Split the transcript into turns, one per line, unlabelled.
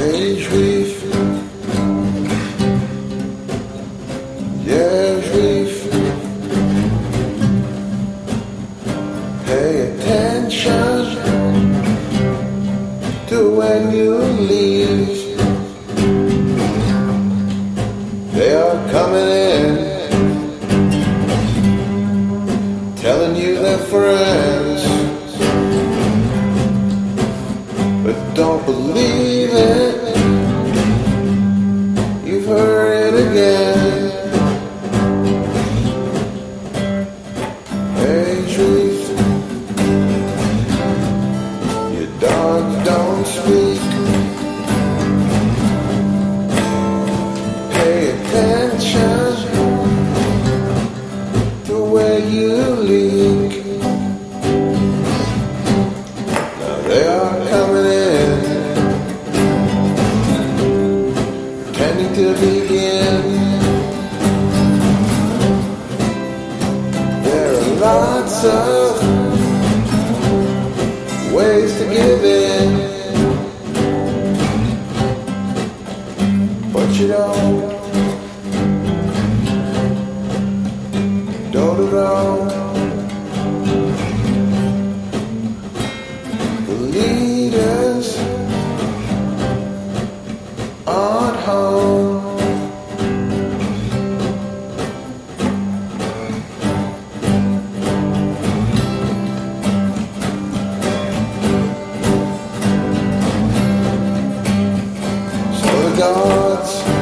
Hey juif, yeah juif, pay attention to when you leave. They are coming in, telling you they're friends, but don't believe it. You've heard it again. Hey truth, your dogs don't speak. Pay attention to where you leak. Now they are coming in, pretending to begin. There are lots of ways to give in, but you don't at all. The leaders aren't home. So the gods